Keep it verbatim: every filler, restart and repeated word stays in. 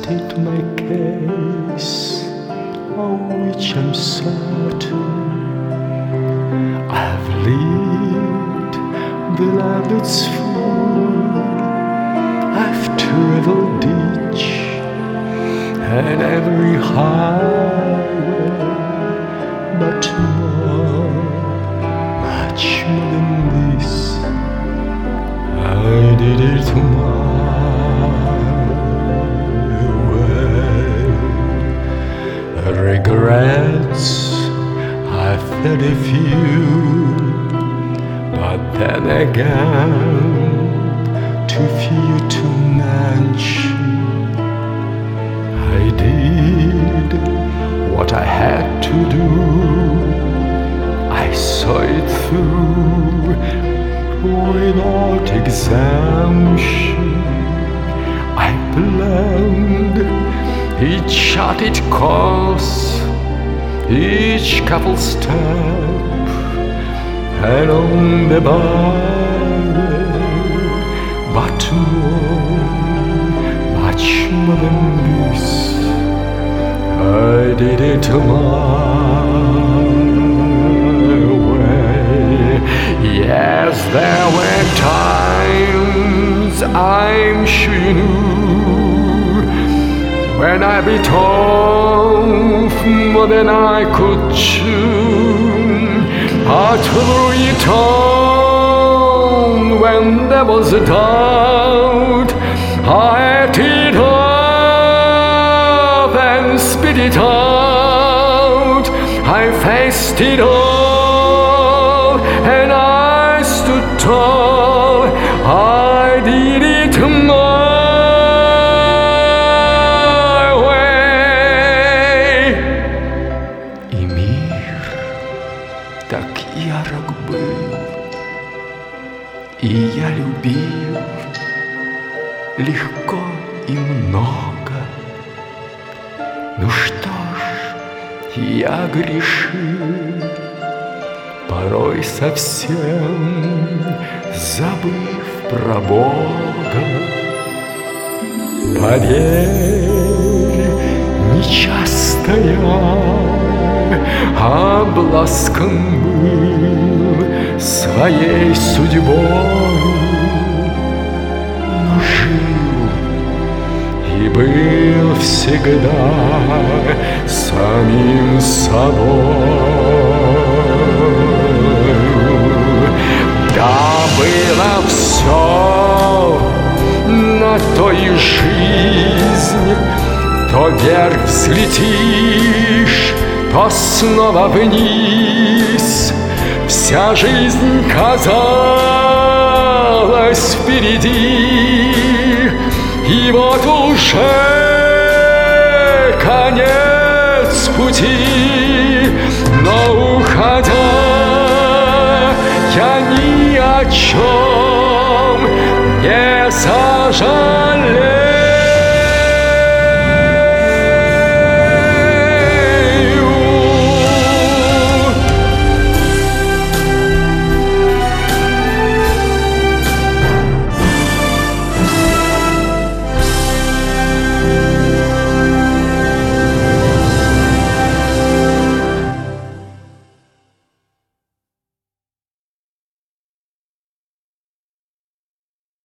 state my case, of which I'm certain. I've lived the life that's full. I've traveled each and every highway, but more, much more than this, I did it my way. Regrets, I've had a few, but then again, too few to mention. I did what I had to do. I saw it through without exemption. I planned each charted course, each couple step along the byway, but more, much more than this, I did it my way. Yes, there were times, I'm sure you knew, when I bit off more than I could chew. But through it all, when there was a doubt, I ate it up and spit it out. I faced it all and I stood tall. I did it my way. И мир так ярок был, и я любил легко и много. Ну что ж, я грешил, порой совсем забыв про Бога. Поверь, нечасто я обласкан был своей судьбой, но жил и был всегда самим собой. Да, было все на то и жизнь, то вверх взлетишь, то снова вниз. Вся жизнь казалась впереди, и вот уже конец пути. Но уходя, я ни о чем